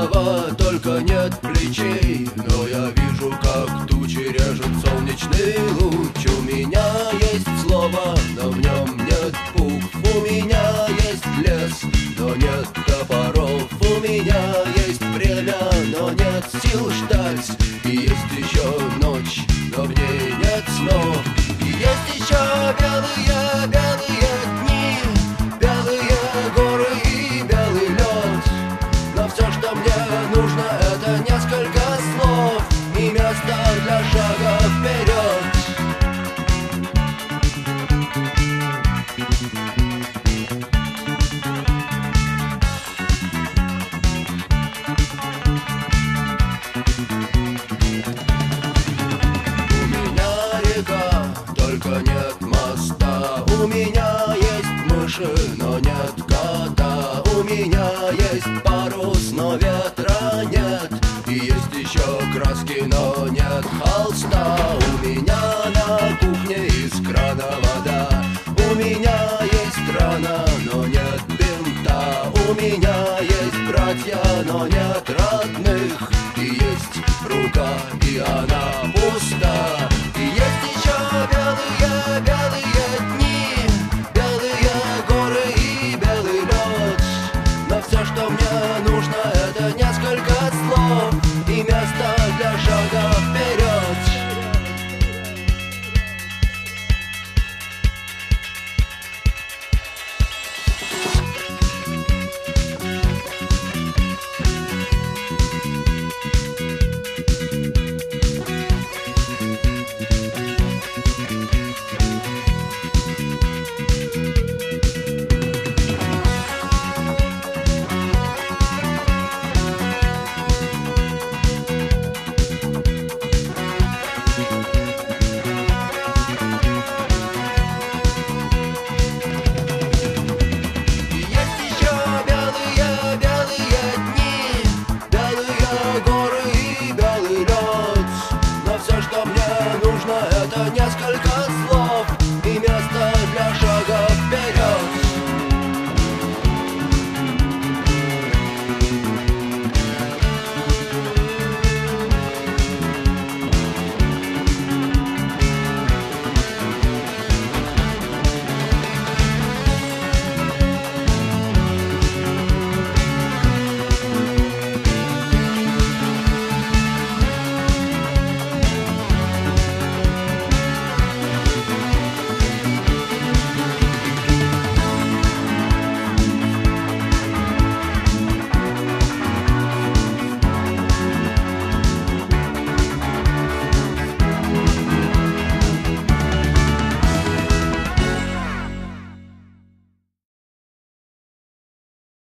голова, только нет плечей. Но я вижу, как тучи режет солнечный луч. У меня есть слово, но в нем нет букв. У меня есть лес, но нет топоров. У меня есть время, но нет сил ждать. И есть еще ночь, но в ней нет снов. И есть еще белые, белые дни, белые горы и белый лед. Но все, что мне нужно, это несколько слов и место для шага вперед. У меня река, только нет моста. У меня есть мыши, но нет кота. У меня есть парус, но ветра нет. И есть еще краски, но нет холста. У меня на кухне из крана вода. У меня есть рана, но нет бинта. У меня есть братья, но нет родных. И есть рука, и она пуста. И есть еще белые, белые дни, белые горы и белый лед. Но все, что мне нужно, это несколько слов и место для шага